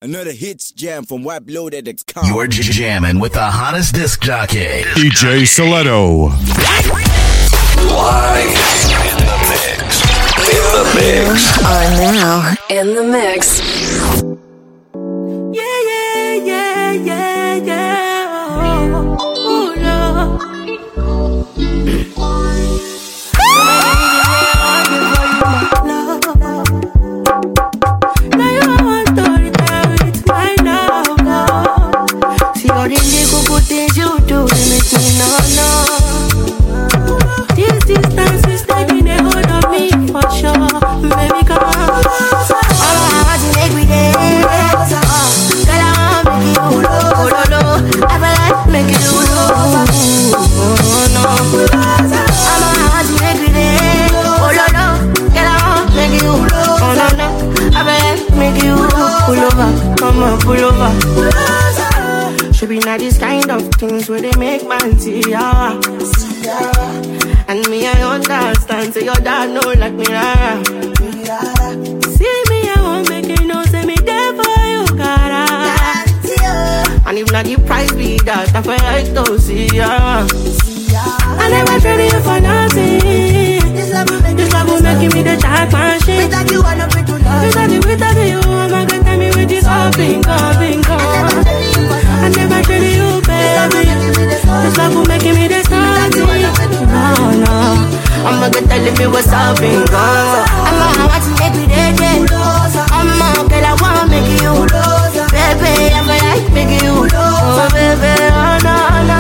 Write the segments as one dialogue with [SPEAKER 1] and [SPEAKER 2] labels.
[SPEAKER 1] Another hits jam from WebLoaded.com.
[SPEAKER 2] You're jamming with the hottest disc jockey,
[SPEAKER 3] DJ Stiletto.
[SPEAKER 2] Live in the mix. In the mix.
[SPEAKER 4] Are now in the mix.
[SPEAKER 5] Yeah, yeah, yeah, yeah, yeah. Oh, no. Things you do, they make me no. This distance is taking a hold of me for sure. Baby, come on. I want to make me dance. Girl, I want to make you I feel like make you no. I want to make me dance. Girl, I want to make you I feel like make you pull over. Come on, pull over. Should be not these kind of things where they make man see ya. And me, I understand, say your dad know like me, see me, I won't make you know, say me there for you, gotta. And if not the price be that, I feel like to see ya. I never traded you for nothing. This love will make me the jack machine. Without you, I don't fit to love. Without you, I'm not gonna tell me with this all bingo. I never traded you, baby. This love will make me the something. No. I'm gonna tell me what's up, bingo. I'm want to make me dead. I'm girl, I wanna make you. Baby, I'm like make you. Oh, baby, oh, no.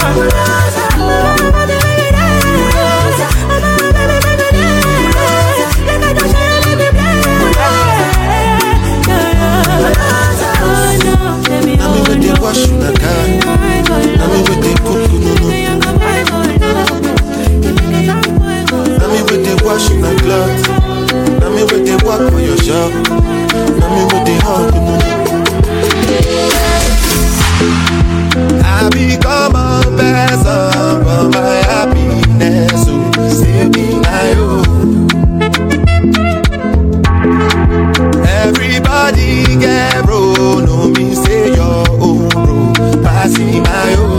[SPEAKER 6] Wash my car. Now me with the cook, now me with the wash my clothes. Now me with the walk for your shop. Now me with the hug. I become a person for my happiness. So save me now. Everybody get bro, no me say your own bro, passing my own.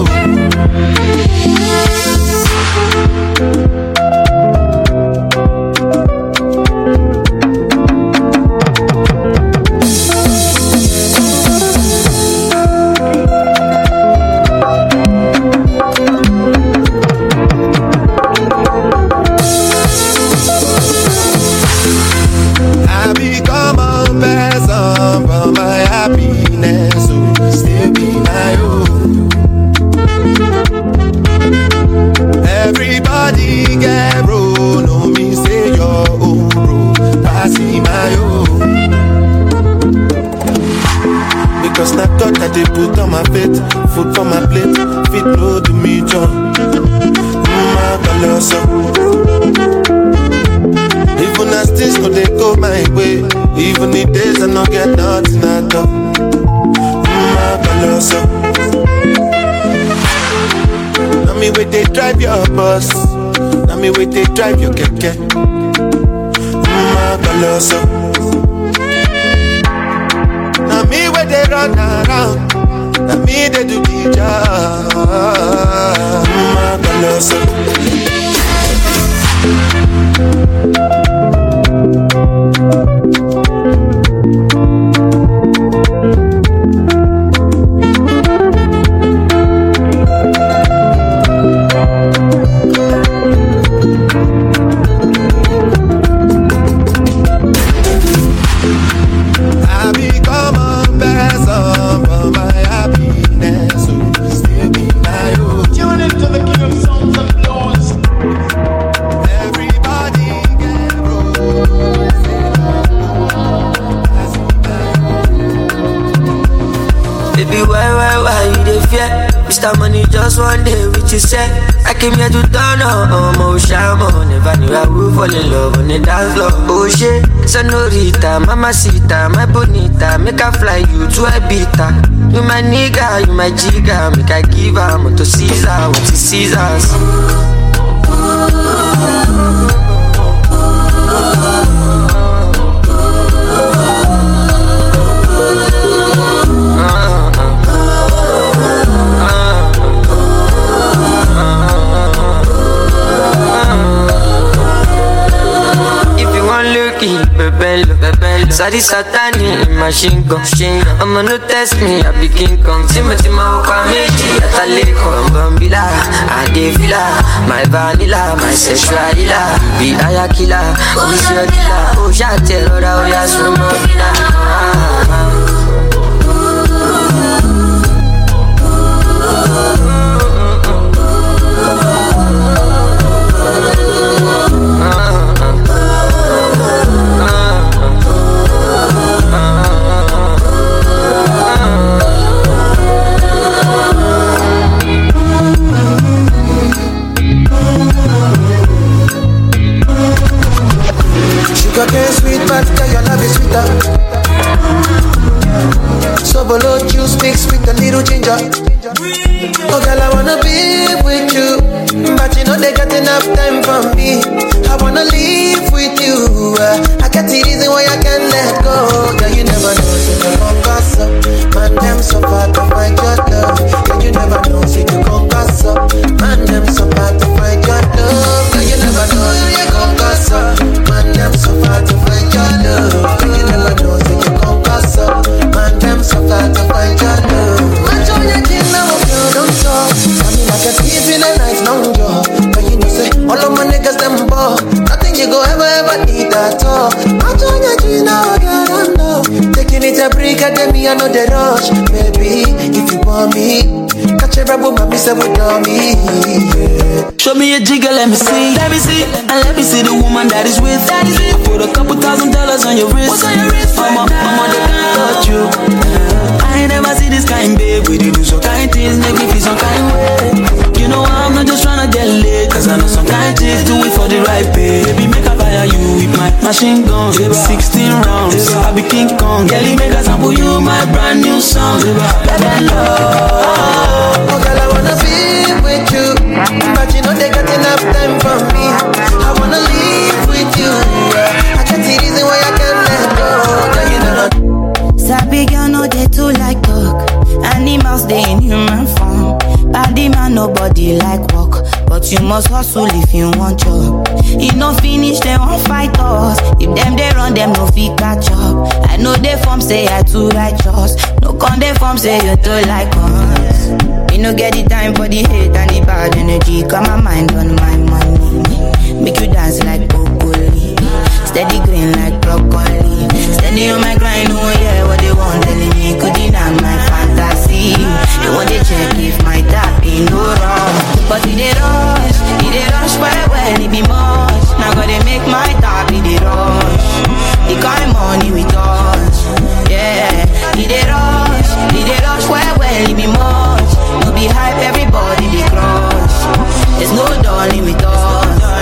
[SPEAKER 6] Food for my plate, fit no to me, John. Even as things no they go my way, even the days I no get nothing at all. Now me wait they drive your bus, now me wait they drive your keke. Now me wait they run around. Na me they do the job. I become a person for my happiness. Tune into the King of Songs and Blues. Everybody get roll.
[SPEAKER 7] Baby, why you dey fear? Mr. Money just one day with you say I came here to turn on my shaman. Never knew I would fall in love on the dance floor. Oh shit, senorita, mamacita, my bonita, make I fly you to Ibiza. You my nigga, you my jigga, make I give her to Caesar, what is Caesar's? Sorry, Satani, machine gun. I'ma no test me, I be King Kong. Tima, Okameji, Ataleko, Bambila, Adevila, my vanilla, my sexualila, be Ayakila, Oshadila, Oshatelo, Oyasumobina.
[SPEAKER 3] Sugar cane sweet, but your love is sweeter. So below juice mixed with a little ginger. Oh girl, I wanna be with you, but you know they got enough time for me. I wanna live with you. I got the reason why I can't let go. Girl, you never know, see you conquer up. Man, them so far to find your love. Girl, you never know, see you conquer up. Man, them so far to find your love. Girl, you never know, you conquer up. Man, them so far to find your love. Girl, you never know, see you conquer up. Man, them so far to find your love. Man, join your team now, don't talk. I mean, I can sleep in the night, no job. But you know, say, all of my niggas, them ball. Nothing you go ever need at all. I join your team now, girl, I know. Taking it a break, I me, I know the rush. Baby, if you want me, catch a rebel, my miss with me. Yeah.
[SPEAKER 5] Show me a jigger, let me see. And let me see the woman that is with. I put a couple $1,000 on your wrist. What's on your wrist? Mama, they can't touch you. I ain't never see this kind, babe. We do some kind things, make me feel some kind way. You know I'm not just tryna get laid, cause I know some kind chicks do it for the right pay. Baby, make I fire you with my machine gun. 16 rounds, I be King Kong. Girlie, make I sample you my brand new song. Baby, love.
[SPEAKER 3] Oh girl, I wanna be with you, but you know they got enough time for me. I wanna live with you. I can't see reason why I can't let go. Girl, you know that.
[SPEAKER 8] Sabi girl, no they too like talk. Animals they in human form. Body man nobody like walk, but you must hustle if you want job. If no finish they won't fight us. If them they run them no fit catch up. I know they form say I too righteous. No con they form say you too like us. Me no get the time for the hate and the bad energy. Got my mind on my money. Make you dance like broccoli. Steady green like broccoli. Steady on my grind, oh yeah, what they want telling me. Could deny my fantasy. They want to check if my tap ain't no wrong. But it they rush well, it be much. Now gotta make my tap, it they rush. The kind money we touch, yeah. It they rush well, it be much. No be hype, everybody they crush. There's no darling with us.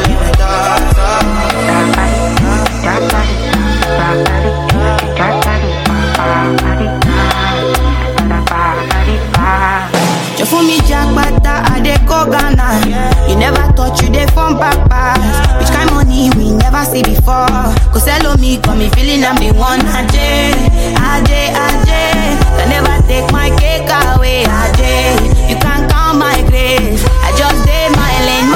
[SPEAKER 8] You fool me jackpata, I dey go Ghana. You never thought you dey from papas. Which kind money we never see before. Cause hello me, got me feeling I'm the one. Ajay. I never take my cake away, Ajay. You can't count my grace. I just did my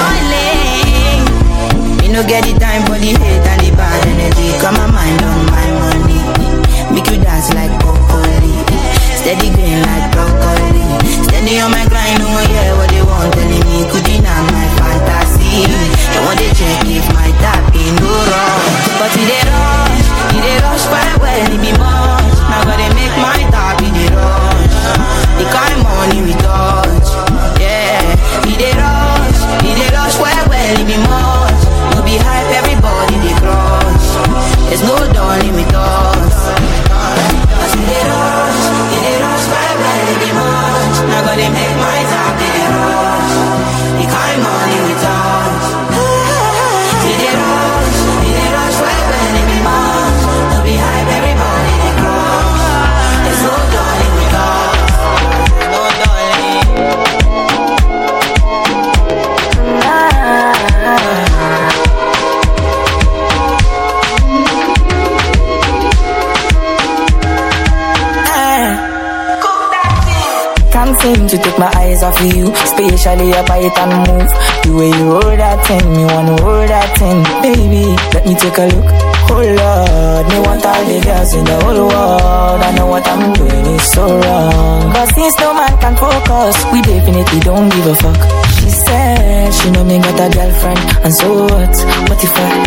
[SPEAKER 8] lane. Me no get the time for the hate and the bad energy. Got my mind on my money. Make you dance like broccoli. Steady green like broccoli. Steady on my grind, oh yeah, what they want telling me. Could deny my fantasy. They want to check if my tap ain't no wrong. But it they rush quite well, it be much. Now gotta make my tap, it they rush. The kind money we touch, yeah. It they rush quite well, it be much. No be hype, everybody they crush. There's no darling with us. It they rush quite well, it be much. Now gotta make my tap, it they rush. The kind money we touch. It they rush quite well, it be much. No be hype, everybody they crush. There's no darling with us. No darling. Can't seem to take my eyes off of you, especially your bite and move. The way you roll that thing, me wanna roll that thing. Baby, let me take a look. Oh Lord, me want all the girls in the whole world. I know what I'm doing is so wrong. But since no man can focus, we definitely don't give a fuck. She said she know me got a girlfriend, and so what? What if I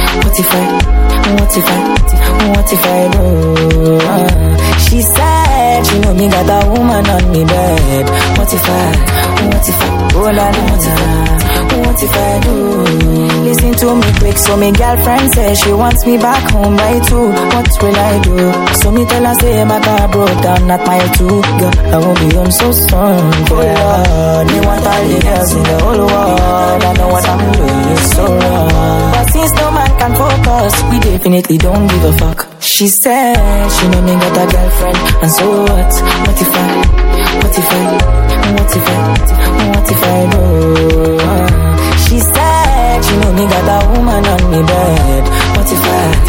[SPEAKER 8] do? She said she know me got a woman on me bed. What if I, oh la la. What if I do? Listen to me quick, so me girlfriend says she wants me back home by 2. What will I do? So me tell her say my car broke down at mile 2. Girl, I won't be home so soon. Oh Lord, me want all the girls in the whole world. I know what I'm doing is so wrong. But since no man can focus, we definitely don't give a fuck. She said she know me got a girlfriend, and so what? What if I do? She said she know me got a woman on me bed. What if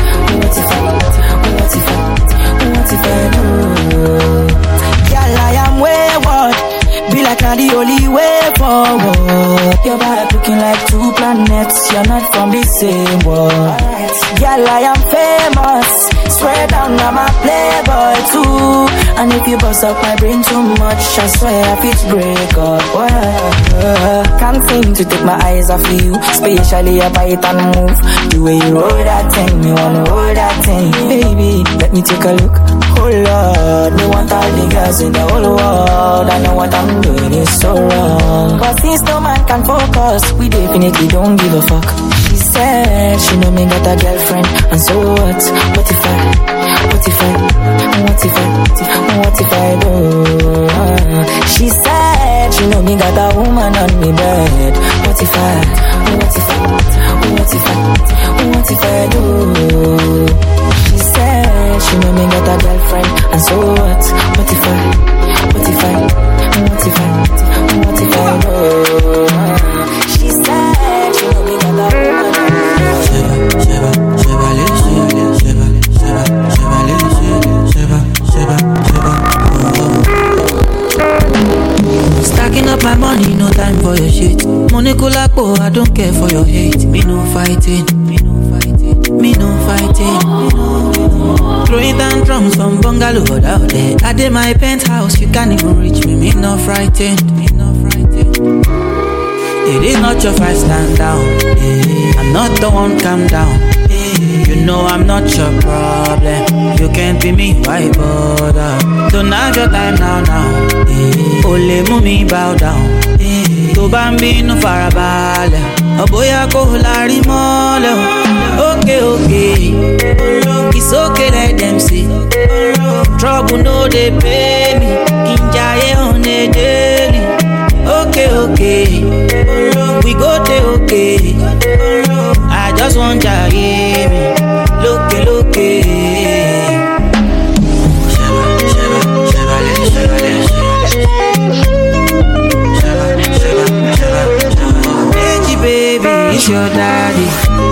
[SPEAKER 8] I do? Girl, I am wayward, be like not the only way forward. Your body looking like 2 planets, you're not from the same world. Girl, I am famous, swear down I'm a playboy too. And if you bust up my brain too much, I swear I fit break up. Can't seem to take my eyes off of you, especially a bite and move. The way you roll that thing, me wanna hold that thing. Baby, let me take a look. Oh Lord, me want all the girls in the whole world. I know what I'm doing is so wrong. But since no man can focus, we definitely don't give a fuck. She said she know me got a girlfriend, and so what? What if I do? She said she know me got a woman on me bed. What if I do? She said she know me got a girlfriend, and so what? What if I do? She said she know me got a woman on
[SPEAKER 9] Stacking up my money, no time for your shit. Money kulapo, I don't care for your hate. Me no fighting. Throwing down drums from bungalow out there. I did my penthouse, you can't even reach me. Me no frightened. It is not your fight, stand down. I'm not the one, calm down. You know I'm not your problem. You can't be me, why bother? Don't have your time now. Ole mumi bow down. To bambi no farabalẹ̀. Oboya ko lari mọ́lẹ̀. Okay. It's okay, let them see. Trouble no they pay me. Kinjaye on a daily. Okay. We go there, okay. I just want to hear me. Look. Hey, baby, it's your daddy.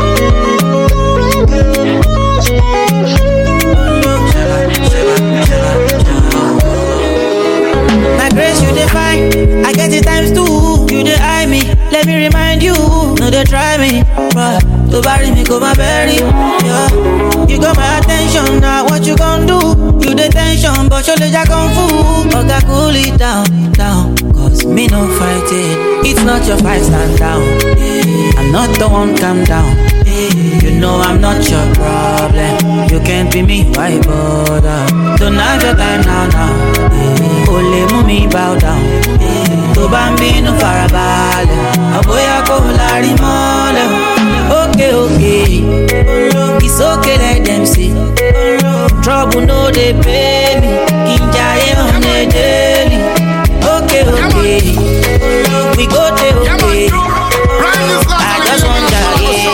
[SPEAKER 9] My grace, you define. I get it times 2. You dey eye me. Let me remind you. No, they try me. But to bury me, go my berry. Yeah. You got my attention. Now what you gon' do? You the tension, but your legs are kung fu. Okay, cool it down. Cause me no fighting. It's not your fight, stand down. I'm not the one, calm down. You know I'm not your problem. You can't be me, why bother? Don't have your time now. Ole mumi bow down. To bambi no farabalẹ̀. Oboya ko lari mọ́lẹ̀. Okay. It's okay, let them see. Trouble no they pay me. Kinjaye on a daily. Okay. We go there, okay. I just want to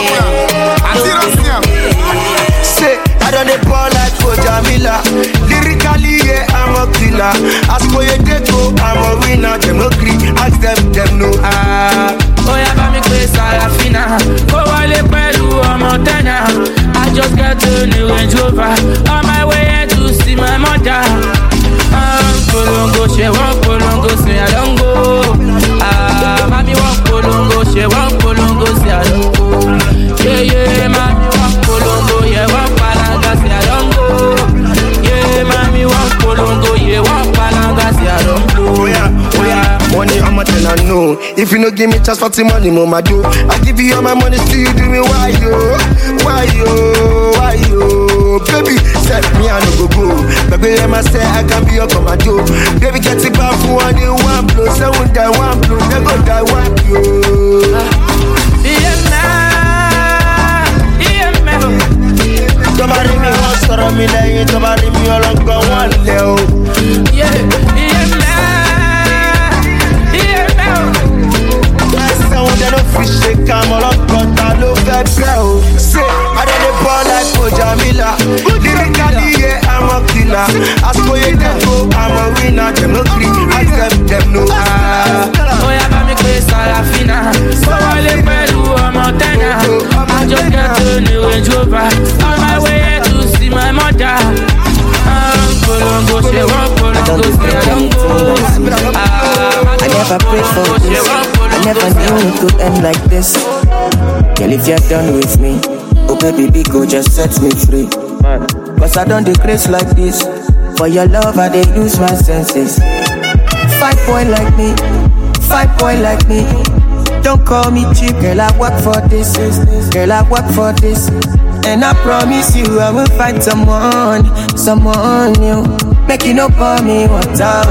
[SPEAKER 3] say, I don't dey pour like Jamila. Lyrically, yeah, I'm a killer. As for your deco, I'm a winner. Them agree, ask them no.
[SPEAKER 5] Oh yeah, got me crazy, Salafina. Go wale pẹ̀lú ọmọ tẹ́nà. I just got to new Range Rover. On my way to see my mother. Polongo, she won't polongo, say I don't go. Mami won't polongo, she won't polongo, say I don't go. Yeah, mami won't polongo, yeah, won't
[SPEAKER 3] If you no give me chance for the money, mama do. I give you all my money, still you do me why yo? Why yo? Why yo? Baby, set me I no go. Baby, let me say I can be your commando. Baby, get it back for one in one blow. Say one die one blow, they go die one yo. Somebody me wants to run me like somebody me all on go one level. Yeah. They don't fish shake, I'm all up, but I love that girl. Say, I don't ball like Jamila. Lyrically, yeah, I'm a killer. As for you, go, I'm a winner. Them no green, I them no.
[SPEAKER 9] Oh, yeah, but me crazy, la fina. So I live by you, I'm a tenor. I just got to New Range Rover. On my way to see my mother.
[SPEAKER 10] I never prayed for this. I never knew it could end like this. Girl, if you're done with me, oh baby, big go just set me free. Cause I don't decrease like this. For your love, I dey use my senses. Fight boy like me, fight boy like me. Don't call me cheap, girl, I work for this. Girl, I work for this. And I promise you I will find someone new. Make you no pour me water.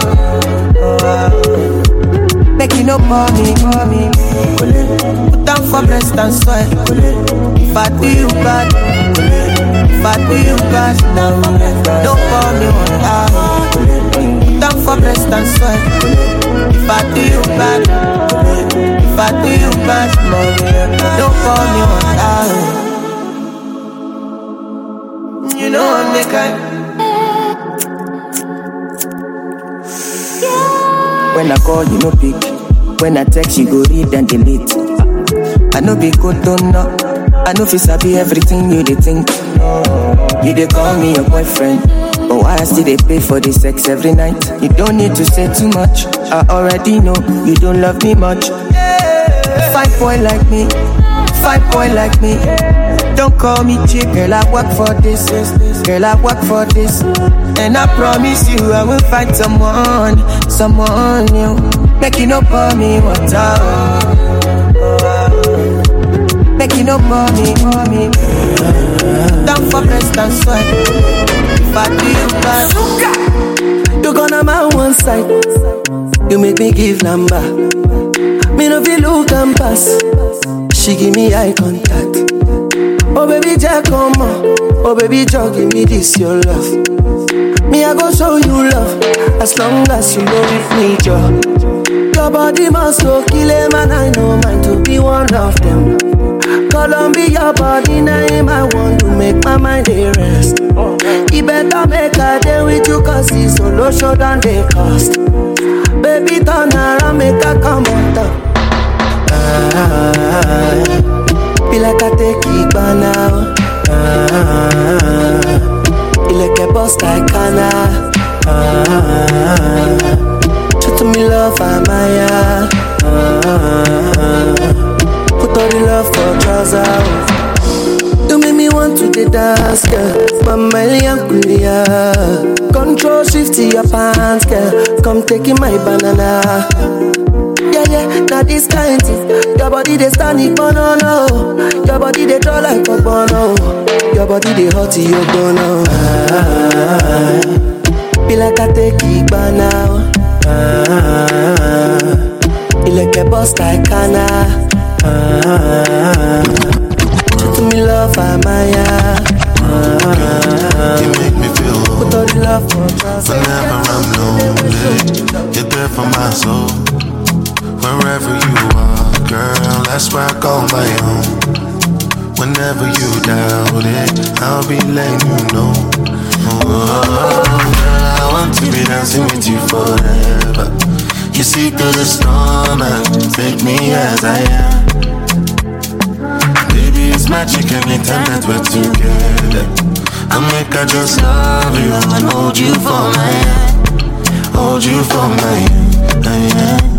[SPEAKER 10] Make you no pour me. Put down for breast and soil. If I do you bad, no, don't pour me water. Put down for breast and soil. If I do you bad, no, don't pour me water. You know I'm the kind. When I call, you no pick. When I text, you go read and delete. I know be good, don't know. I know if you sabi everything you dey think. You dey call me your boyfriend, but why I still dey pay for the sex every night? You don't need to say too much. I already know you don't love me much. Fight boy like me, fight boy like me. Don't call me cheap, girl, I work for this. Girl, I work for this. And I promise you I will find someone new. Make you no pour me water. Make you no pour me. Down for breast and sweat. If I do you bad, you gonna my one side. You make me give number. Me no feel look and pass. She give me eye contact. Oh baby, Jack, come on. Oh baby, Jack, give me this your love. Me, I go show you love. As long as you know with me, Joe. Your body must go kill a man. I know mine to be one of them. Columbia body name, I want to make my mind a rest. You better make a day with you, cause it's solo show than they cost. Baby, turn around, make a come on top. Feel like I take it by now. You like a boss like Anna. Show to me love, Amaya. Put all the love for trousers. You make me want to the dance, girl. Mama Liankulia. Control shift to your pants, girl. Come taking my banana. Yeah, now this kind thing. Your body they stand it, no. Your body they draw like a bono. Your body they hot, you bono. Feel like I take it by now. You like a boss like Anna. Show to me love, Amaya.
[SPEAKER 6] You make me feel
[SPEAKER 3] home. Put all the love for us.
[SPEAKER 6] Whenever I'm lonely, you're there for my soul. Wherever you are, girl, that's where I call my own. Whenever you doubt it, I'll be letting you know. Oh, girl, I want to be dancing with you forever. You see through the storm and take me as I am. Baby, it's magic anytime that we're together. I'll make I just love you and hold you for my hand. Hold you for my hand.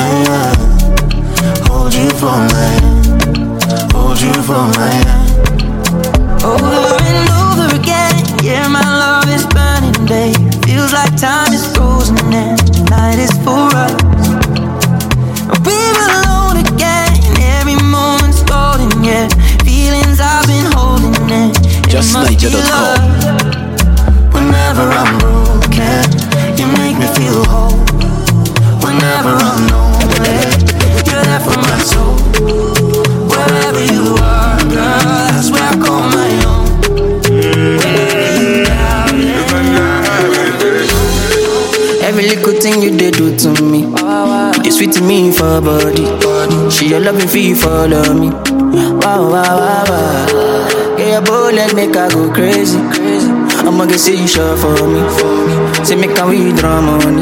[SPEAKER 6] Hold you for my hand. Hold you for my hand.
[SPEAKER 9] Over and over again, yeah, my love is burning, babe. Feels like time is frozen and the night is for us. We every little thing you did do to me. You sweet to me for body. She your loving fee follow me. Wow, wow, wow, wow. Yeah, your bullet make her go crazy. I'ma get say you sure for me. Say make her withdraw money.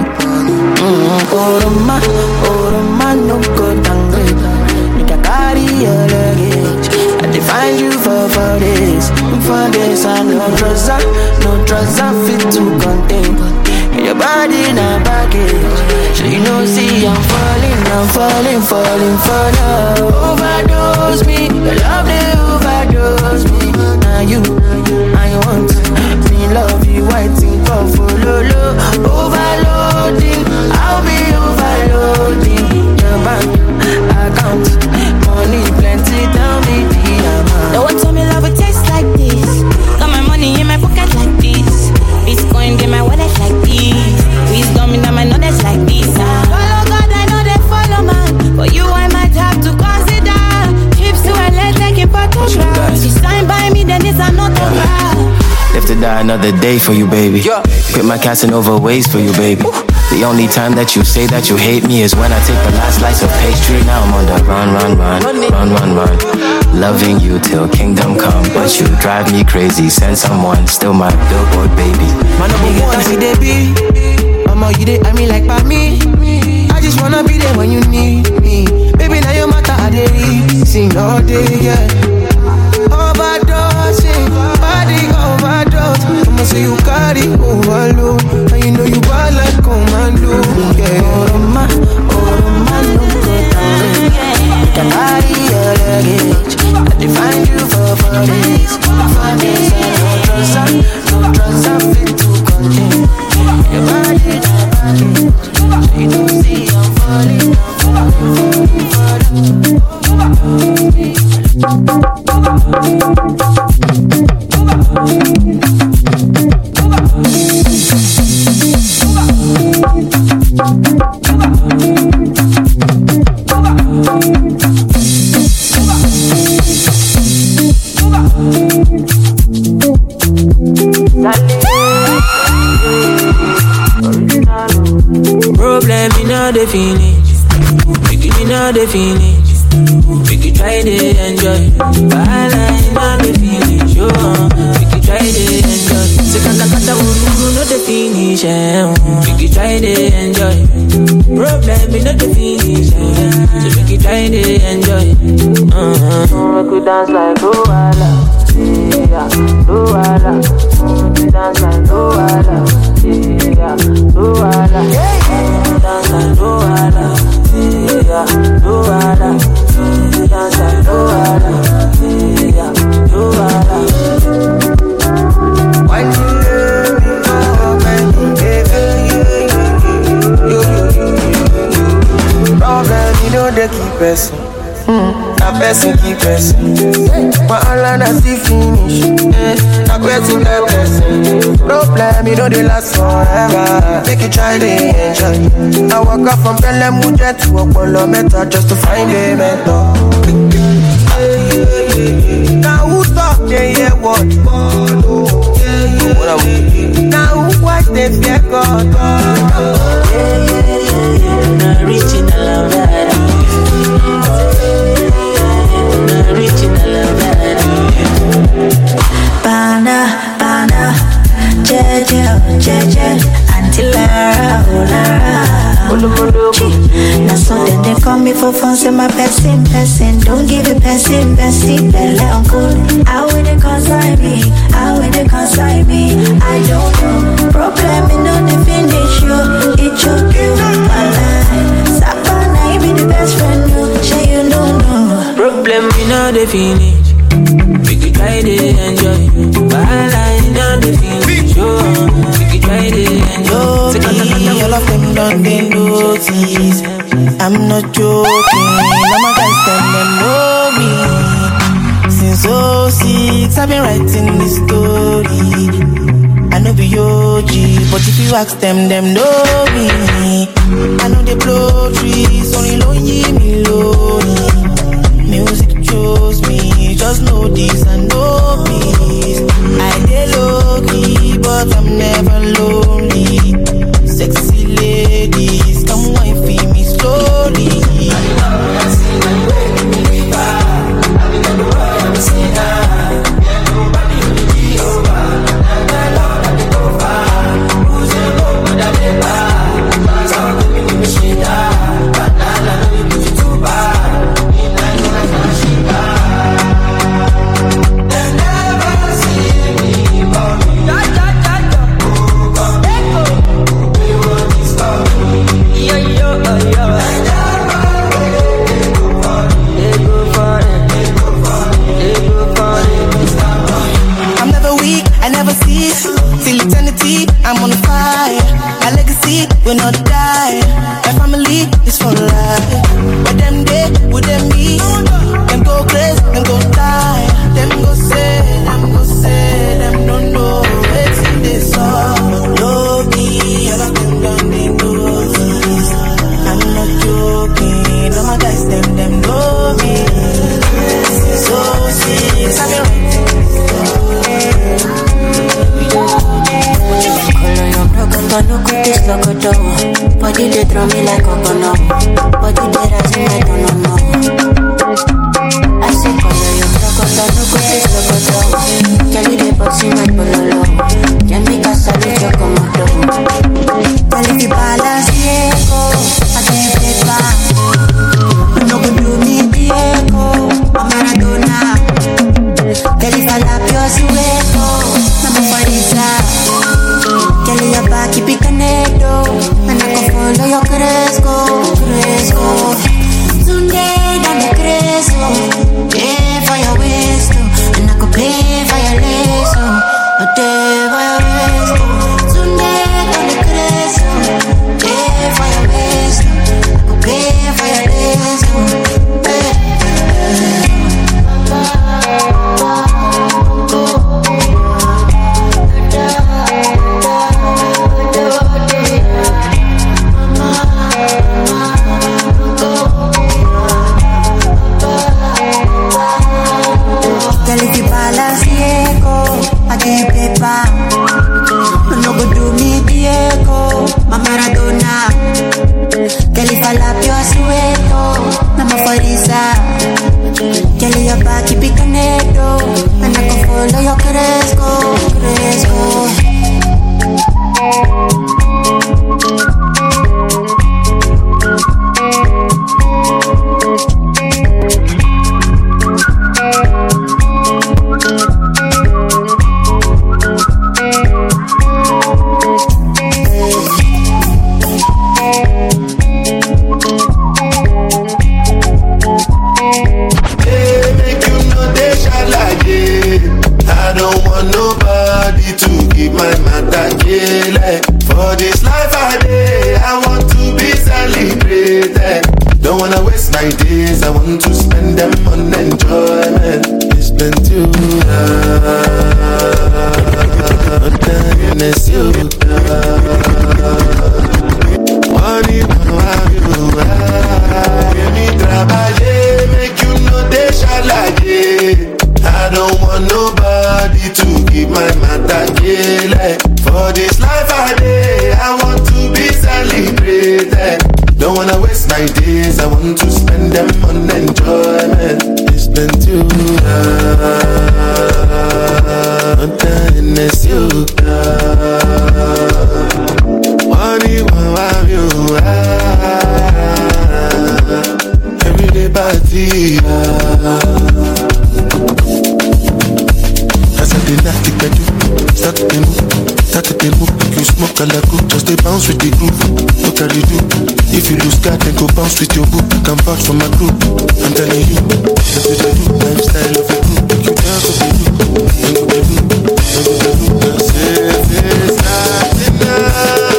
[SPEAKER 9] Oh, no good and great. Make a carry your luggage. I define you for days. For days and no trouser fit to contain. Your body in a package. So you know, see, I'm falling for love. Overdose me, your love they overdose me. Now you, I want me love you, waiting for follow. Overloading, I'll be overloading. Your bank account, money plenty, tell me the amount.
[SPEAKER 8] No one told me love would taste like this. Got my money in my pocket like this. Bitcoin in my wallet like this. Wisdom in my knowledge like this. Follow God, I know they follow man. For you, I might have to consider trips to LA taking photographs. You sign by me, then it's an autograph.
[SPEAKER 11] Live to die another day for you, baby. Quit my Casanova ways for you, baby. The only time that you say that you hate me is when I take the last slice of pastry. Now I'm on the run. Loving you till kingdom come, but you drive me crazy. Send someone, still my billboard, baby.
[SPEAKER 10] Man, no one see they be. Mama, you dey, I mean like by me. I just wanna be there when you need me. Baby, now your matter I dey sing all day, yeah. Overdosing, body overdose. I'ma say you carry overload, and you know you bad like commando, yeah. Oh, no good and great. Can carry your luggage. I define you for days. For days, no trouser fit to contain. Your body in a package. So you don't see I'm falling.
[SPEAKER 9] Problem in all the finish. Beginning all the finish. We can try to enjoy. Bala in all the finish. We can try to enjoy. Sekata no the finish. We can try to enjoy. Problem in all the finish. So we can try to enjoy. We could dance like Luala. Yeah, Luala. We dance like Luala. Yeah, Luala. Dance like Luala. Yeah, Luala. Dance like Luala. Yeah, Luala.
[SPEAKER 10] Why you love me for man? Problem, you know they keep pressing. That person keep pressing. My all that's the finish. That person keep pressing. Problem, you know they last forever. Make you try to enjoy. I walk up from Pelham Mujet to Apollo Meta just to find a mentor. Now who talk they hear what? Now who watch they fear God?
[SPEAKER 9] Original love.
[SPEAKER 8] Bana, jeje, until Lara. Now so then they call me for fun, say my person. Don't give it person, belle uncle. How will they consign me? I don't know. Problem in on the finish, you. It choke you, Sapana, you be the best friend, you. Say you don't know.
[SPEAKER 9] Problem in all the finish. We could try to enjoy. Bala in all the finish. We could try to enjoy.
[SPEAKER 10] All of them done they notice. I'm not joking. All my guys them know me. Since 06 I've been writing this story. I know be OG, but if you ask them know me. I know they blow trees, only lonely me lonely. Music chose me, just know this and know peace. I dey low key, but I'm never lonely. Sexy lady. will not die. My family is for life. But them day, would them be? Them go crazy, them go die. Them go say, them don't know. It's in this song. Low key, all of them done they know. I'm not joking. All my guys, them know me. So serious, I've been waiting.
[SPEAKER 8] Color your broken, but look at this logo. Body they throw me like a banana. Body they rise me, I don't know. I say color your broken, but look at this logo. Kelly they boxing like bololo. Can make a salute your commando. Kelly the balance, Diego. I can't play back. No good do me, Diego. I'm Maradona. Kelly Falapio, Sueco. I'm a Farisa. Kelly your back, keep it connected. And I can follow your Cresco. Today, down the Cresco. Pay for your waist, and I could pay for your lace. A day for your waist. Today, down the Cresco. Pay for your waist, I could pay for your lace. No go do me Diego, my Maradona. Kelly Falapio Sueto, I'm a Farisa. Kelly your back, keep it connected. And I can follow your Cresco.
[SPEAKER 6] For this life I live, I want to be celebrated. Don't wanna waste my days, I want to spend them on enjoyment. It's been too long, it's you. Money, me trabaje, make you know they shall like it. I don't want nobody to keep my matter killing. For this life I live, I want to be celebrated. Don't wanna waste my days, I want to spend them on enjoyment. It's been too long, it's you. Money won't have you. Everyday party. As I did not think I do. Start to move, you smoke a lago, just a bounce with the groove. Look at it do. If you lose God, then go bounce with your boo. Come bounce from my group. I'm telling you, that's what I do. Lifestyle of a group. You dance what they do. Then go they do. That's it, it's not enough.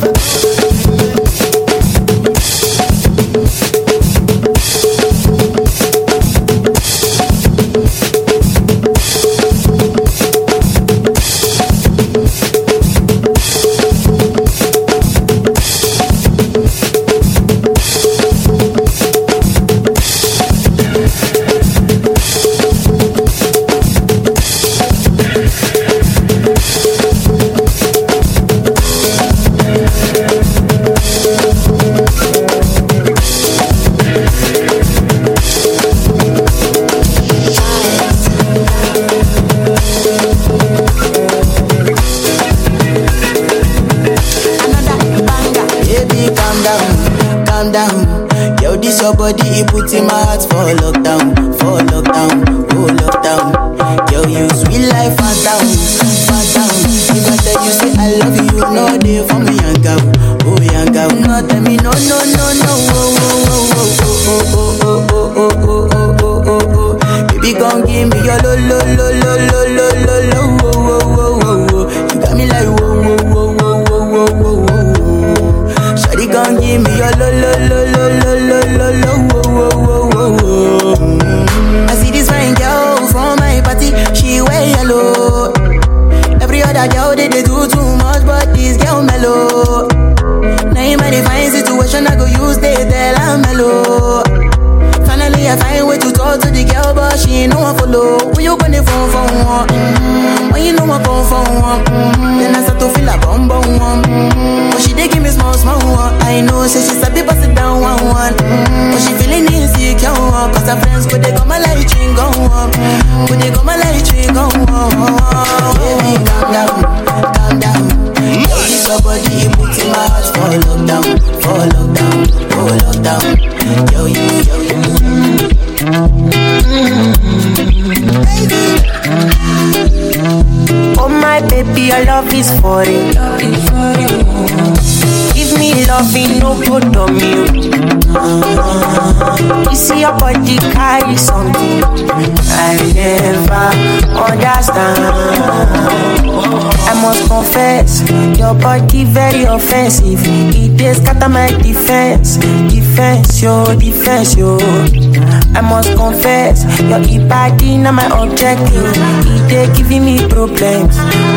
[SPEAKER 10] Body, it put in my heart for lockdown, oh lockdown. Yo, you sweet life, phantom. If I tell you say I love you, no day for me, young girl. No, tell me no, oh. Baby, gon' give me your lo. You got me like whoa. lo lo lo lo lo lo lo lo wo wo wo wo. I see this fine girl from my party, she wear yellow. Every other girl they do too much, but this girl mellow. Now in my fine situation, I go use they tell I'm mellow. Finally I find way to talk to the girl, but she ain't no one follow. When you gonna phone for one? When you know I come for one? Then I start to feel a bum bum one. But she dey give me small small one. I know say she's a bit pass it down one one. But she feeling insecure one. Cause her friends could they come my light ring go on. Could they come my light ring go on. Baby calm down, calm down. This your body put in my heart for lockdown, for lockdown, for lockdown. Yo yo yo yo.
[SPEAKER 9] Oh my baby, your love is for it. Give me loving, no good on you. You see your body carry something I never understand. I must confess, your body very offensive. It is scatter my defense, defense yo. I must confess, your body not my objective. It is giving me problems,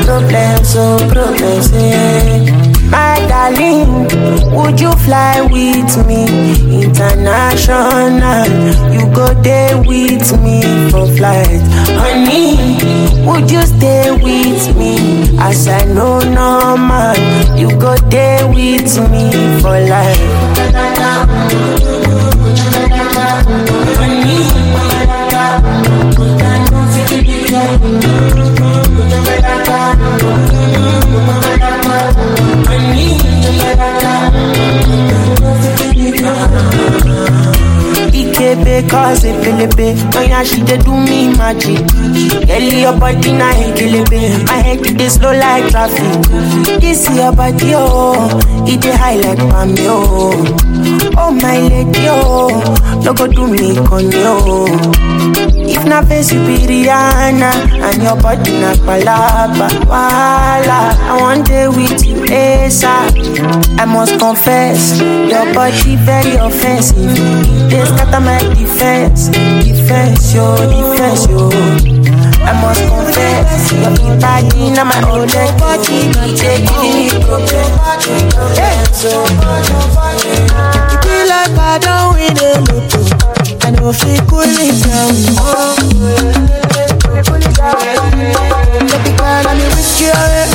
[SPEAKER 9] yeah. My darling, would you fly with me international? You go there with me for flight. Honey, would you stay with me? As I know no man, you go there with me for life. Honey, Ikebe cause it pelebe. Oh yeah, she dey do me magic. Girl, your body na ekelebe. My head dey slow like traffic. This your body oh, it dey high like palm oh. Oh my lady oh, no go do me conyo. If na face you be Rihanna and your body na palapa, wala. I want day with you ASAP. I must confess, your body very offensive. They scatter my defense yo. I must confess, your body na my own body. They giving me problem.
[SPEAKER 10] It be like I don't win a lotto. I know if you cool it down. Baby girl, I'm risky away.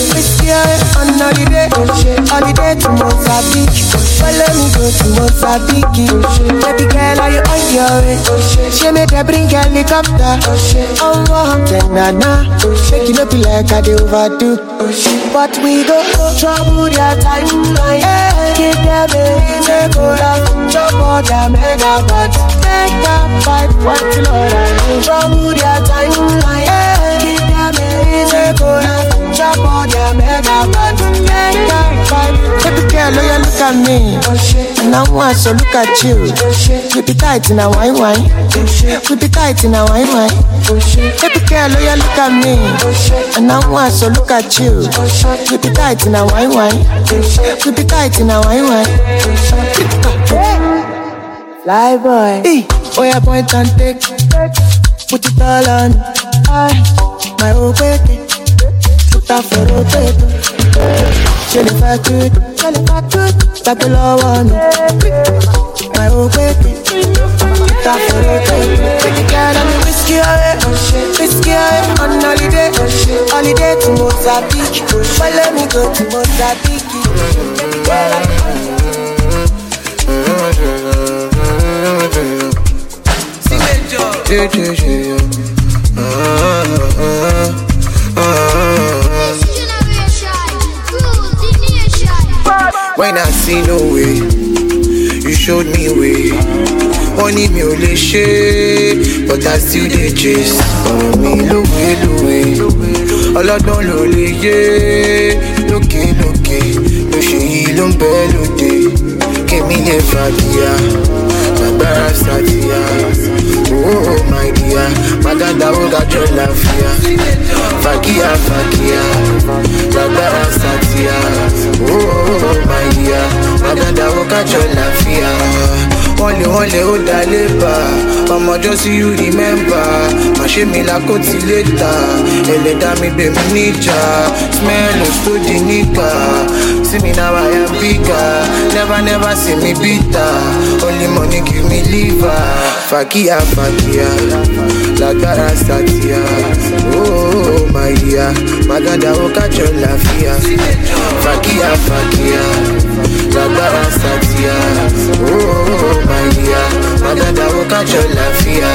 [SPEAKER 10] Holiday to Mozambique. Follow me go to Mozambique. Baby girl, are you on your way? She made her bring helicopter. Then nana, shake it up like I do overdo. But we go trouble their timeline. Give them a go down, trouble their megabytes. Make that fight, what you know that trouble their timeline. Give them a go down, trouble their megabytes. Make that fight. Baby girl, oh you look at me, and I want to look at you. We be tight in a wine. We be tight in a wine. Baby girl, oh you look at me, and I want to look at you. We be tight in a wine. We be tight in a wine. Fly boy, oh yeah, point and take. Put it all on, my old baby. Put up for rotate. Jelly fat good, like a low one. My old baby. Put up for rotate. Baby girl, I'm whiskey away. On holiday to Mozambique. Follow me go to Mozambique. Baby girl,
[SPEAKER 3] when I see no way, you showed me way. Only me only shade, but I still dey chase. Oh me lowe, ọlọ́gbọ́n ló lè yé. Lókè, ló ṣe yí ló ń bẹ́ lóde. Kémi lè fàdíyà, lágbára sàdíyà. Oh my dear, Maganda ó gàjọ láfíà. Fàkíyà, lágbára sàdíyà. Oh my dear, Maganda ó gàjọ catch your lafia. Only ó dá lébà. Ọmọ just you remember. Má ṣe mi lákòtí later. Ẹlẹ́dàá mi bẹ̀ mí níjà. Smell of to the nigga. See me now I am bigger. Never see me bitter. Only money give me liver. Fakia, lágbára Satia. Oh my dear, Magada will catch your lafia. Fakia, lágbára Satia. Oh my dear, Magada will catch your lafia.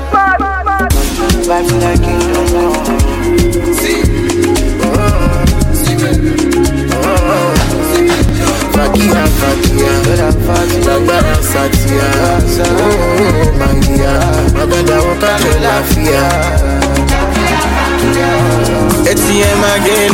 [SPEAKER 3] Life like it. Fakia, lágbára Satia. Oh my dear, Magada will catch your lafia. ATM again,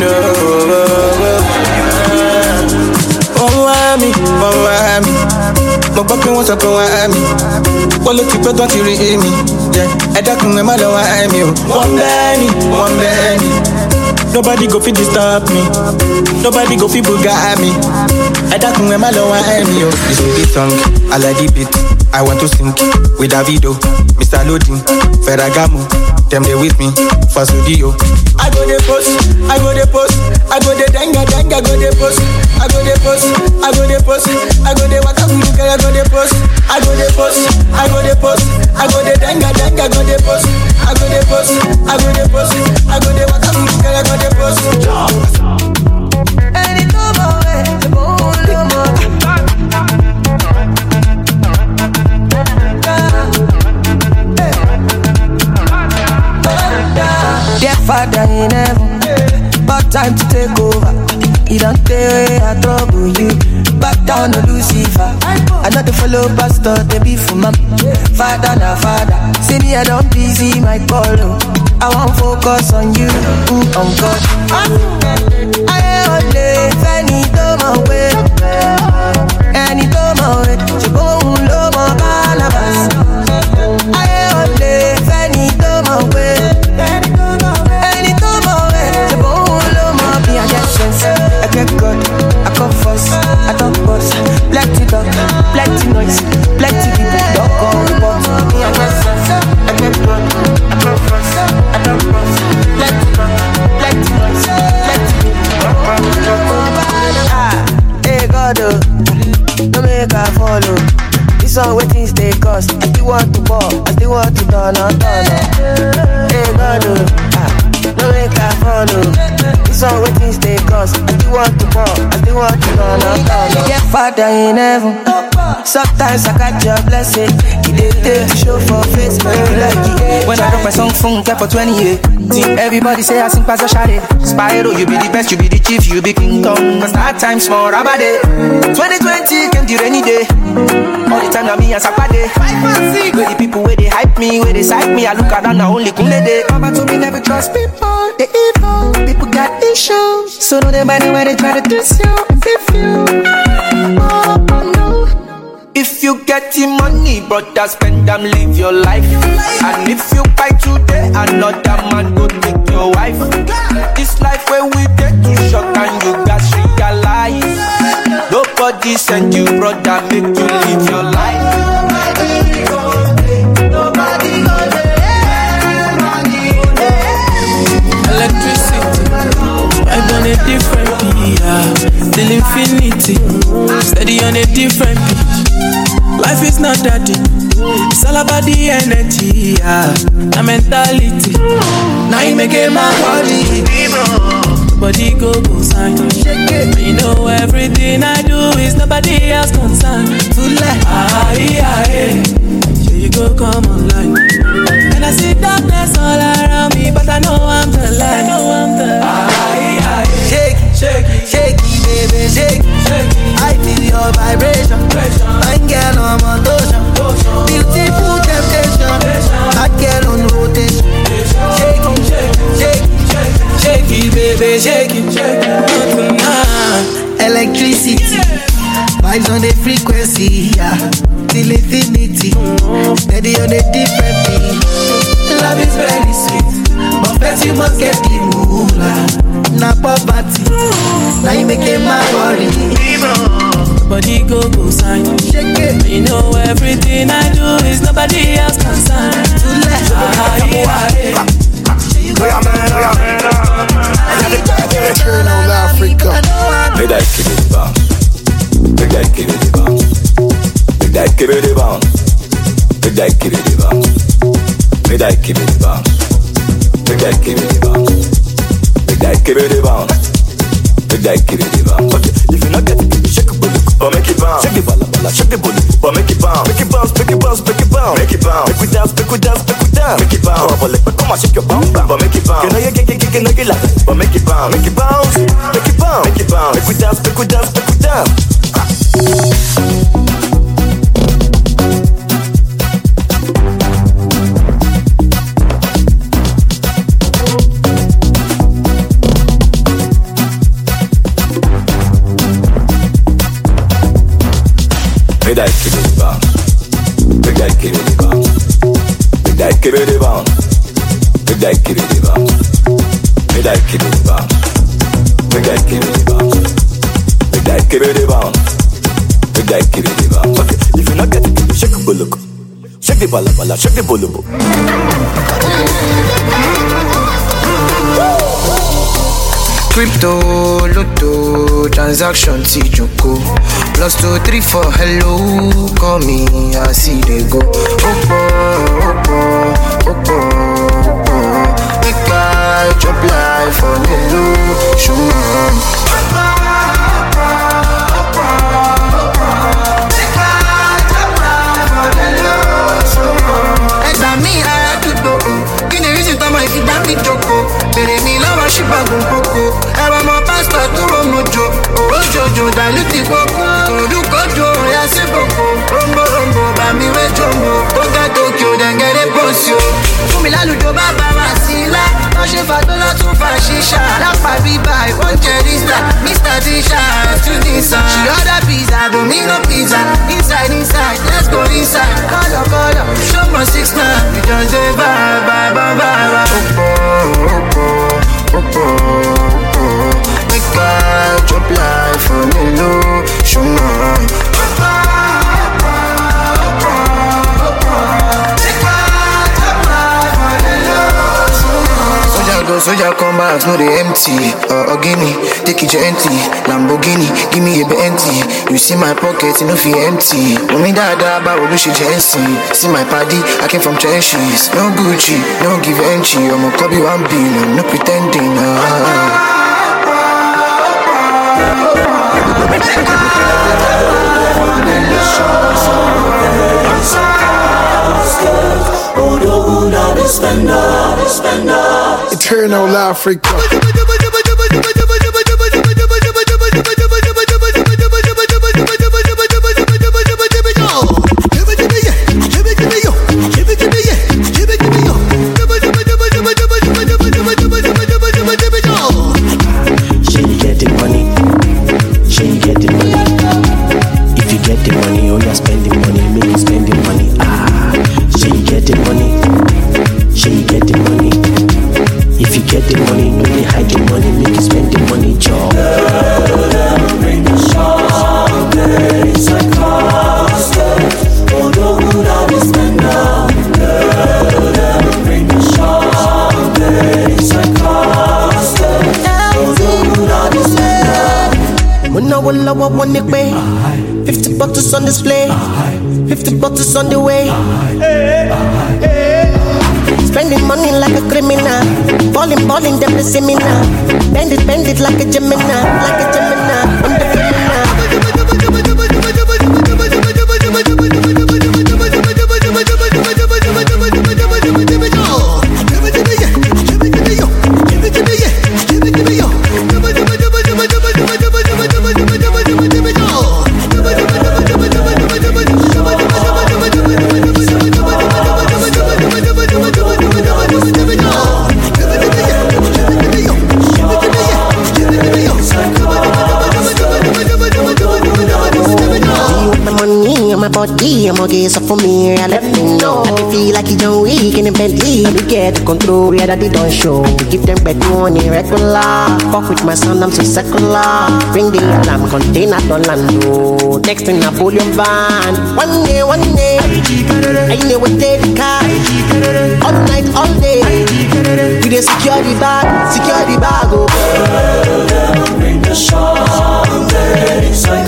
[SPEAKER 3] oh Miami. Mo gbọ́ pé wọ́n sọ pé wọ́n á mi. Wọ́n ló ti pẹ́ tán ti rí èmi. Ẹ dákun ẹ má lọ wá ẹ̀mí o. Wọ́n bẹ́ẹ̀ ni. Nobody go fit disturb me. Nobody go fit buga me. Ẹ dákun ẹ má lọ wá ẹ̀mí o. This is the song, I like the beat. I want to sing with Davido, Mr. Loading, Ferragamo. Them they with me for studio. I go the post, I go the danga, go the post. I go the post, I go the wakabudu, I go the post. I go the post, I go the danga, go the post. I go the post, I go the wakabudu, I go the post.
[SPEAKER 10] Dear Father in heaven, about time to take over. He don't tell I trouble you. Back down to Lucifer. I know the follow pastor, they be for my Father, now Father. See me, I don't busy my call. I won't focus on you, on God. I only any do my way. Any do my way. You go low my Barnabas. I only any do my way. I get good, I come first, I talk boss. Plenty talk, plenty noise, plenty people don't call the boss. Me I get sense, I get good, I come first, I talk boss. Plenty talk, plenty noise, plenty people don't call the boss. Hey God, don't make I follow. This all what things they cost. I still want to ball, I still want to turn on. Hey God, don't make I follow. This all what things they cost. I still want to ball, I still want to turn on. Yeah, Father in heaven. Sometimes I got your blessing. They take to show for face, like when I drop my song phone, kept for 20 years. Everybody say I sing past a shade. Spyro, you be the best, you be the chief, you be King Kong. Cause that time's for Rabade. 2020 came the rainy day. All the time now me and Sakade. Where the people where they hype me, where they psych me, I look at them now only Kunle day. Mama told me never trust people, they evil. People got issues, so no they matter where they try to diss you and beef you. Oh no. If you get the money, brother, spend them, live your life. And if you buy today, another man go take your wife. This life where we get too short and you got realize. Nobody send you, brother, make you live your life. Nobody go there. Electricity, I'm on a different beat, till infinity. Steady on a different beat. Life is not that deep. It's all about the energy, the mentality. Now you make it my body. Body go sign. You know everything I do is nobody else concerned. Here you go, come online. And I see darkness all around me, but I know I'm the light. Shake it, baby, shake it. I feel your vibration. Fine girl on motion. Beautiful temptation. Hot girl on rotation. Shake it, baby, shake it. Electricity, vibes on the frequency, till infinity. Steady on a different beat. Love is very sweet, but first you must get the moolah. Na poverty, now you make it my worry.
[SPEAKER 9] nobody go sign. Shake it. You know everything I do is nobody else can sign.
[SPEAKER 12] Eternal Africa.
[SPEAKER 2] Make that give it the bounce. Make that give it the bounce. Make that give it the bounce. Make that give it the bounce. Make that give it the bounce. Make that give it the bounce. Make that give it the bounce. Make that give it the bounce. Okay, if you not get it, shake it, but make it bounce. Shake it, bala, shake it, but make it bounce. Make it bounce, make it bounce, make it bounce. Make it bounce. Make we dance, make we dance, make we dance. Make it bounce. Come on, shake your bounce, but make it bounce. You know you get, but make it bounce. Make it bounce, make it bounce, make it bounce. Make we dance, make we dance, make we dance. Make that give it the bounce. Make that give it the bounce. Make that give it the bounce. Make that give it the bounce. Make that give it the bounce. Make that give it the bounce. Make that give it the bounce. Make that give it the bounce. Okay, if you not get it, shake the bolo. Shake the bala, shake the bolo.
[SPEAKER 10] Crypto, lotto, transaction, Joko. +234, hello, call me, I see they go. Opo. Make I chop life on the low, show me. Me, I had to do. Give the reason to my feet, that me joko. Bere mi lava shiba gumpoko. Ewa mo pastor to mojo. Oh jojo, daluti koko. Todu kojo, ya se boko. Rombo, bami we jombo. Toka Tokyo, then get a posio. Fumila lujo baba masila. Fashe fatola to fashisha. Lapa biba, one cherista. Mr. Tisha, Tunisa. She order pizza, Domino pizza. Inside, let's go inside. Color, show my 6'9". You just say bye. Opo. Make I drop life on the low, show me. Soldier come back, no they empty. Gimme, take it gently. Lamborghini, give me a Bentley. You see my pocket, you know feel empty. Mommy dada, but we should Jency. See my paddy, I came from trenches. No Gucci, no give entry. I'm a Kobe 1 billion, no pretending.
[SPEAKER 12] Eternal Africa.
[SPEAKER 10] One pay. 50 bottles on display, 50 bottles on the way. Spending money like a criminal, balling, them the seminar. Bend it like a Gemini, I'm the criminal.
[SPEAKER 3] Psycho.
[SPEAKER 13] body, I'm okay, so for me, I let me know. I feel like you don't weak in the Bentley. We get control, yeah, that they don't show. We give them back money regular. Fuck with my son, I'm so secular. Bring the alarm, container, don't land. Next thing I pull your van. One day, I know what they the car. All night, all day. You the security bag, oh.
[SPEAKER 14] Bring the song, it's like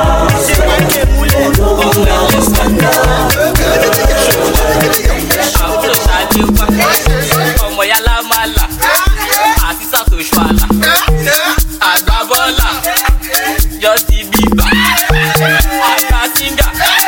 [SPEAKER 15] ọmọ yálà màlà àti sàtòṣùàlà àgbàbọ́là Justin Bieber àgbàsíngà.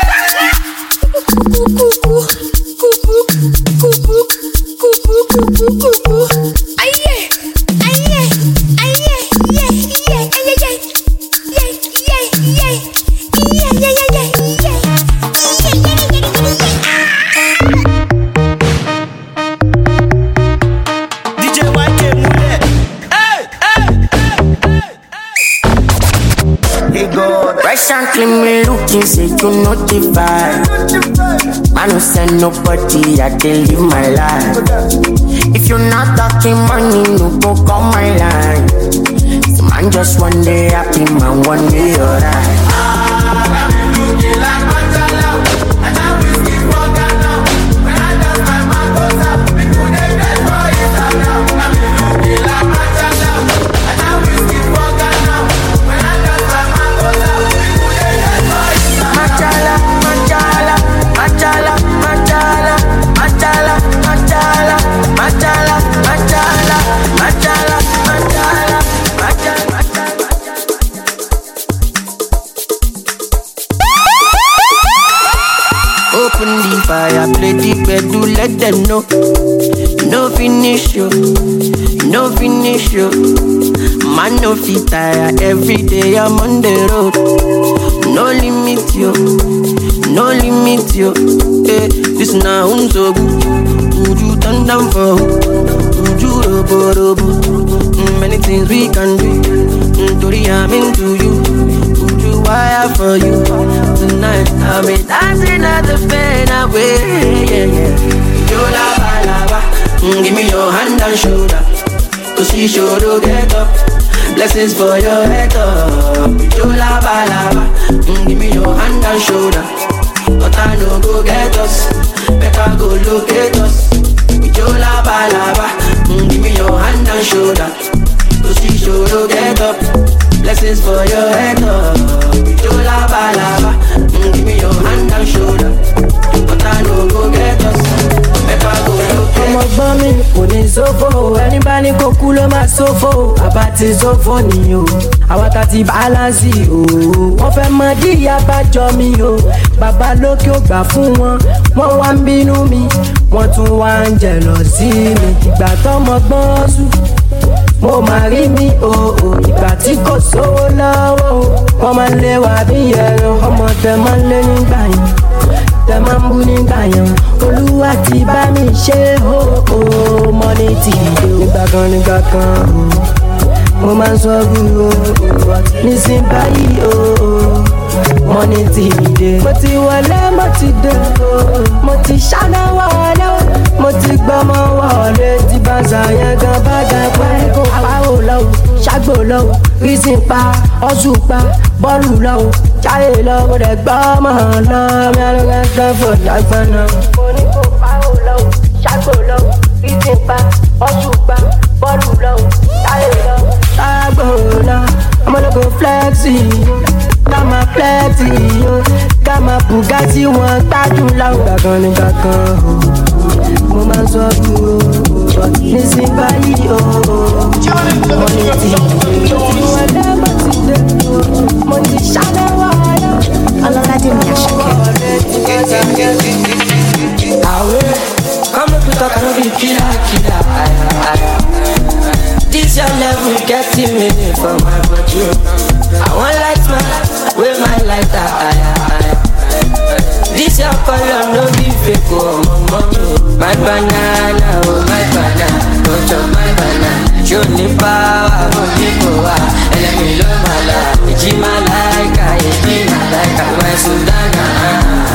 [SPEAKER 16] Clean me looking, say you know the vibe. I no send nobody, I can live my life. If you're not talking money, no go call my line. So man just one day happy, man one day alright. I play the bed to let them know. No finish you, no finish you. Man no fit tire, every day I'm on the road. No limit you, no limit you. Hey, this now so good. Would you turn down for? Would you robo? Many things we can do. Tori, I'm into you. Would you wire for you? Tonight I'll be dancing at the fade away. Yeah. Yo lava. Give me your hand and shoulder. Cause she sure to get up. Blessings for your head up. Yo lava. Give me your hand and shoulder. But I no go get us. Better go locate us. Yo lava. Give me your hand and shoulder. Cause she sure to get up. Blessings for your head up. Yo lava. Give me your hand and shoulder. But I no go get us. Better go locate.
[SPEAKER 10] Ọmọ gbọ́n mi kò ní sófò, ẹni bá ní kó kú ló máa sófò. Àbá ti sófò ni o, àwa ta ti bálánsì o. Wọ́n fẹ́ mọ dí abájọ mi o, bàbá lókè ò gbà fún wọn. Wọ́n wá ń bínú mi, wọ́n tún wá ń jẹ̀lọ̀ sí mi. Ìgbà tọ́mọ gbọ́n sùn, mo máa rí mi o. Ìgbà tí kò sówó lọ́wọ́ o, wọ́n máa ń lé wa bí ẹran. Ọmọ tẹ máa ń lé nígbà yẹn, tẹ máa ń bú nígbà yẹn. Olúwa ti bá mi ṣe o. Mọ́ni ti dé nígbà kan o. Mo máa ń sọ gbúrò nísìnyí báyìí o. Mọ́ni ti dé. Mo ti wọlé, mo ti dé o. Mo ti ṣáná wọlé o. Mo ti gbọ́mọ wọlé. Ti bá ṣàyẹn gan bá gan pẹ́. Kò pàwọ́ lọ́wọ́, ṣàgbọ́ lọ́wọ́. Rísìn pa, ọ̀ṣù pa, bọ́ọ̀lù lọ́wọ́. Jáde lọ́wọ́ rẹ̀ gbọ́mọ lọ́wọ́. Mi àlọ́ gángan fò dágbọ́n náà. Mo ní kò pàwọ́ lọ́wọ́, ṣàgbọ́ lọ́wọ́. Rísìn pa, ọ̀ṣù pa, bọ́ọ̀lù lọ́wọ́. Jáde lọ́wọ́, ṣàgbọ́ lọ́wọ́. I'm gonna go flexi, got my flexi, got my Bugatti, one gbádùn láwùjọ kankan o. Mo máa ń sọ dúró, nísìnyí báyìí o. Mo ní ti wọlé, mo ti dé, mo ti ṣáná wọlé. Ọlọ́ládé mi Àṣàkẹ́. Àwẹ̀, come up with a kind of killer. This your level getting me from my body. I want light man with my lighter. This your color no be fake oh mommy. My banana, don't chop my banana. Show me power, don't give power. And let me love my life. It's my like, my Sudana.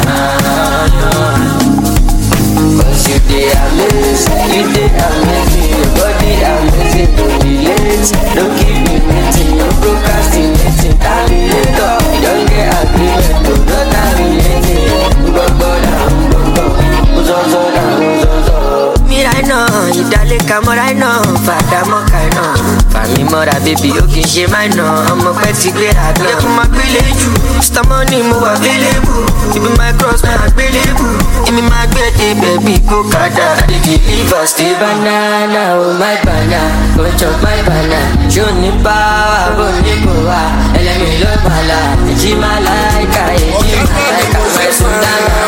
[SPEAKER 7] ṣe máa nà ọmọ pẹ́ ti gbé àgbà. Yẹ kó máa gbélé jù, Mr. Money mo wà available. Ibi my cross náà àgbélébù. Èmi máa gbé dé bẹ̀bí kó kàdá. Àdìgì liver stay banana, oh my banana, go chop my banana. Ṣé o ní power, bó ní kò wá? Ẹlẹ́mi ló máa la, èjì máa láìka, fẹ̀sùn dáná.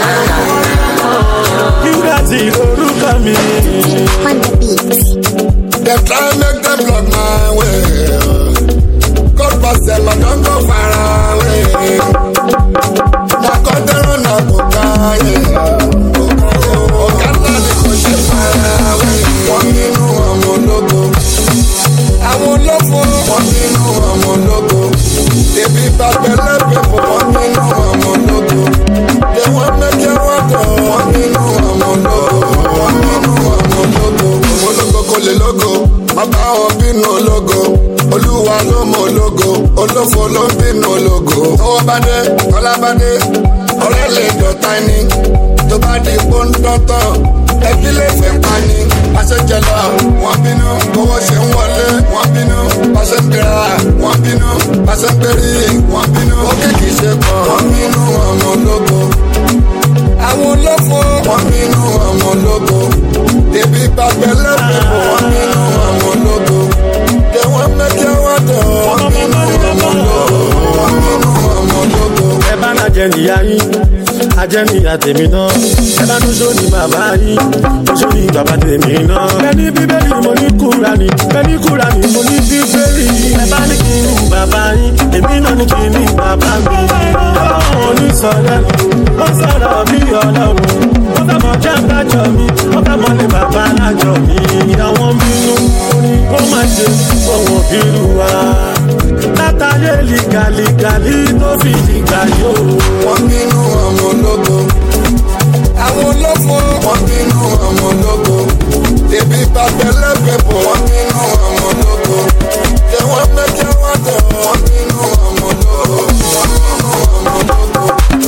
[SPEAKER 17] You got it, orúkọ mi.
[SPEAKER 12] They try make them block my way. God pass them, I don't go far away. Na kọ́tẹ́rọ̀ na kòkáyé. Ọ̀gá náà ni kò ṣe far away. Wọ́n nínú ọmọ ológo. Àwọn olófo. Wọ́n nínú ọmọ ológo. Ebi bàbẹ̀lẹ̀ pẹ̀fọ́. Wọ́n nínú ọmọ ológo. They want make you water. Wọ́n nínú ọmọ ológo. Wọ́n nínú ọmọ ológo. Ológo kò lè lógo. Bàbá wọn bínú ológo. Olúwa ló mọ ológo. Olófo ló ń bínú ológo. Tọwọ́ bá dé, kọ́lá bá dé. Ọ̀rẹ́ lè dọ̀tá ní. Tó bá di pọ́ńtọ́tọ̀. Ẹbí lè fẹ́ pa ní. Aṣẹ́jẹ lọ, wọ́n bínú. Owó ṣe ń wọlé, wọ́n bínú. Pàṣẹ ń gbéra, wọ́n bínú. Pàṣẹ ń gbérí, wọ́n bínú. Ó kéèkì ṣe kàn, wọ́n bínú ọmọ ológo. Àwọn olófo, wọ́n bínú ọmọ ológo. Ebi bàbẹ̀ lẹ́bẹ̀ẹ́, wọ́n bínú ọmọ ológo. They want make you water, wọ́n bínú ọmọ ológo. Wọ́n bínú ọmọ ológo.
[SPEAKER 17] Ẹ bá náà jẹ níyà yín, ajẹ́ níyà tèmi náà. Ẹ bá tún sóni bàbá yín, tún sóni bàbá tèmi náà. Bẹ́ẹ̀ni bíbélì mo ní Kúránì, bẹ́ẹ̀ni Kúránì mo ní bíbélì. Ẹ bá ní kí ní bàbá yín, èmi náà ní kí ní bàbá mi. Ọlọ́run onísọ̀rọ̀, ó sọ̀rọ̀ bí ọlọ́run. Ó fẹ́ mọ jẹ́ àbájọ mi, ó fẹ́ mọ ní bàbá alájọ mi. Àwọn bínú, ó máa ṣe ọ̀wọ̀n bírú wa. Látàlẹ́ lìgàlìgàlì tó fi dìgbà yóò.
[SPEAKER 12] Wọ́n bínú ọmọ ológo. Àwọn olófo. Wọ́n bínú ọmọ ológo. Ebi bàbẹ̀ lẹ́bẹ̀ẹ́, wọ́n bínú ọmọ ológo. They want make you water, wọ́n bínú ọmọ ológo. Wọ́n bínú ọmọ ológo.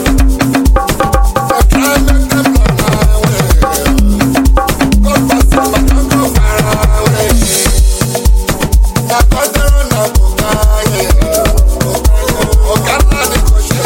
[SPEAKER 12] They try make them block my way. God pass them, I don't go far away. Na kọ́tẹ́rọ̀ na kòkáyé. Ọ̀gá náà ni kò ṣe.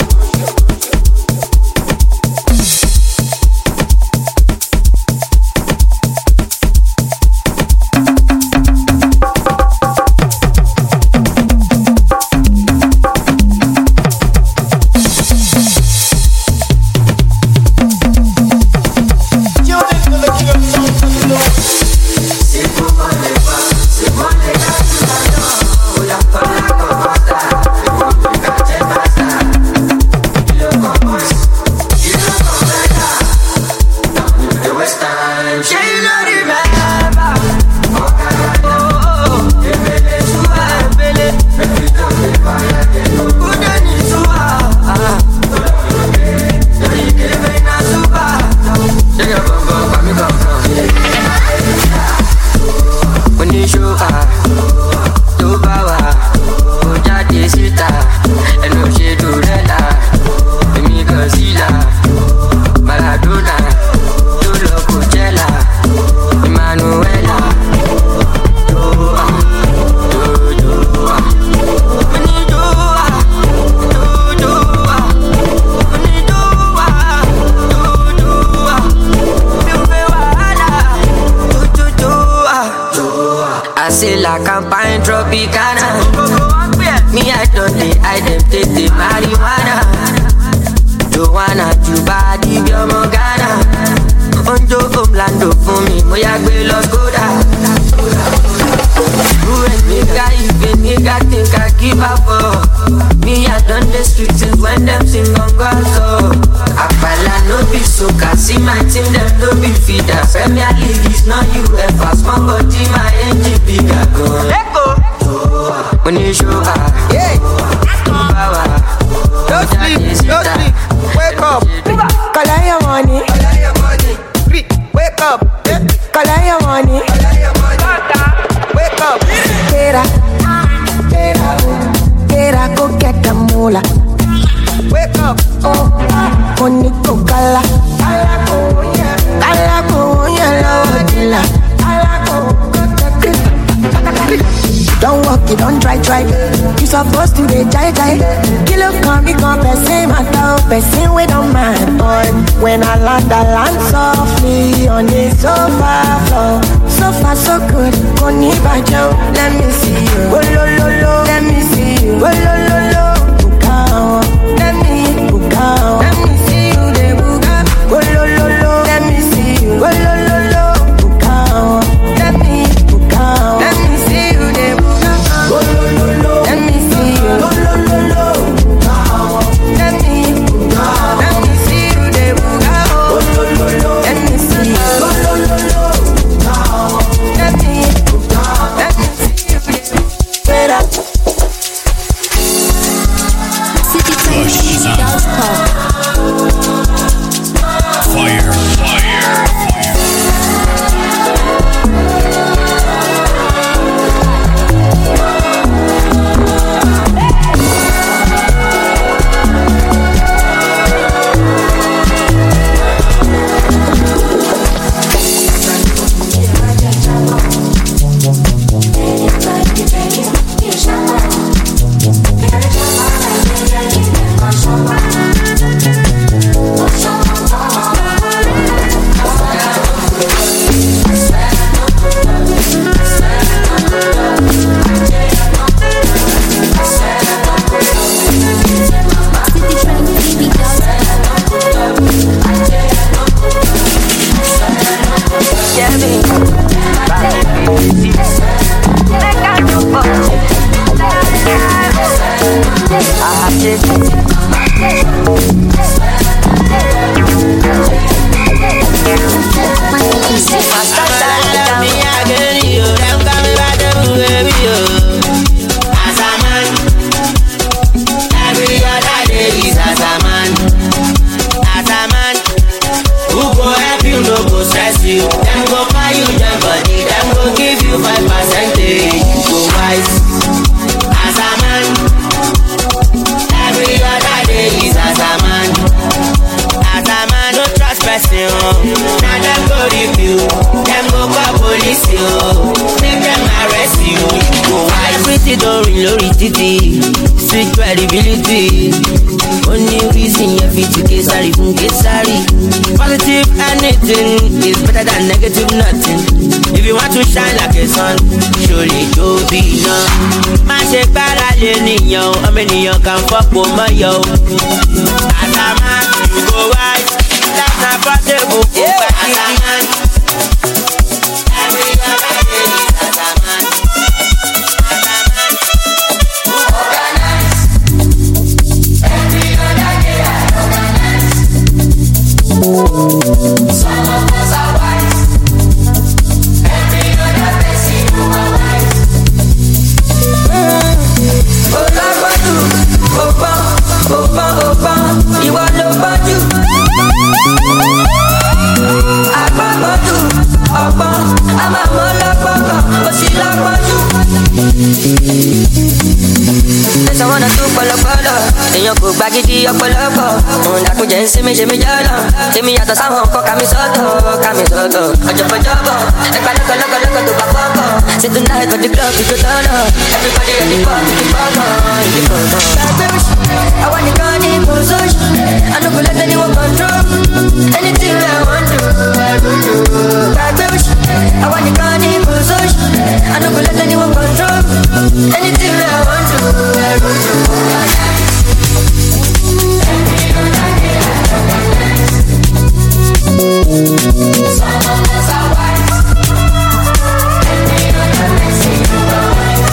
[SPEAKER 7] Campaign Tropicana. Me I don't I them take the marijuana. Joanna, Jubadi, Biomogana. Onjo Omlando for me, Moya Gbelos Goda. Who and nigga, even nigga think I give up for. Me I done the streets when them sing on so. Apala no be soca, see my team them no be feeder. Premier League is not UEFA, small body my engine bigger. Go let go. When you show up, yeah.
[SPEAKER 10] Don't sleep, wake up. Collect your money. Wake up. Collect your money. Wake up. Tera, go get the moolah. Wake up. Oh, bonito kala. Kala ko yellow dilla. Don't
[SPEAKER 13] work, you don't try. You supposed to be jai. Kilo come, become person, matter, person we don't mind, boy. When I land softly on the sofa floor. So far, so good, Koni Bajo, let me see you. Oh, lo, lo, lo, let me see you. Oh, lo, lo, lo, Bukao, let me Bukao. Let me see you, the Buka. Oh, lo, lo, lo, let me see you. Oh, lo, lo, lo, Bukao, let me Bukao. Let me see you, the Buka. Oh, lo, lo, lo, let me see you. Oh, lo, lo, lo, Bukao, let me Bukao. Let me see you, the Buka. Oh, lo, lo, lo, let me see you. Oh, lo, lo, lo.
[SPEAKER 18] Fire.
[SPEAKER 9] Street credibility. Only reason you fit to get sorry from get sorry. Positive anything is better than negative nothing. If you want to shine like a sun, surely do be enough. Man say para leniyo, how many you can fuck with my yo? As a man, you go wise. That's not possible. Yeah, as a man. Every other day is as a man.
[SPEAKER 14] Some of us are wise. Every other person who are wise. Opa, you are nobody. I'm a motherfucker, but she like what you. There's someone to follow. Then you go back to your follow. That could just see me, see me at the sound of Camisoto. I jump a job. If I look to Papa. Say tonight, but the club is good. Everybody at the bar, I want you gone in position. I don't let anyone control. Anything I want to, I will do. I want you gone in position. I don't let anyone control. Anything I want to, I will do. Some of us are wise. Every other person you are wise.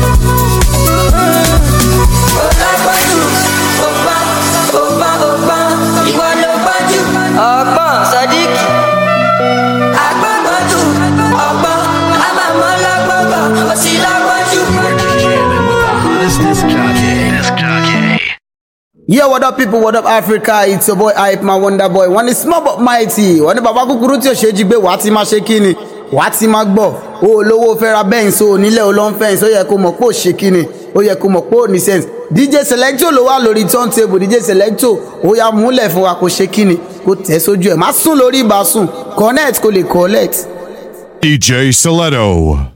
[SPEAKER 14] Opa, you are nobody. Opa, Sadiq. Agbamadu, Opa, I'm a malakbaba, but she like what you.
[SPEAKER 18] Jamming with the hottest disc jockey.
[SPEAKER 19] Yo, what up people, what up Africa, it's your boy Hype Man Wonder Boy. One is small but mighty. One baba kúkúrú tí ó ṣe jí gbé wá tí máa ṣe kíni, wá tí máa gbọ́. Ó lówó fẹ́ ra Benz o nílé o lọ ń fẹ́ǹsì, ó yẹ kó mọ̀ pé ó ṣe kíni, ó yẹ kó mọ̀ pé ó ní sense. DJ Selector ló wà lórí turntable, DJ Selector ó yá múlẹ̀ fún wa kó ṣe kíni, kó tẹ̀ sójú ẹ̀. Má sùn lórí ìbásùn, connect kó lè collect.
[SPEAKER 18] DJ Selector.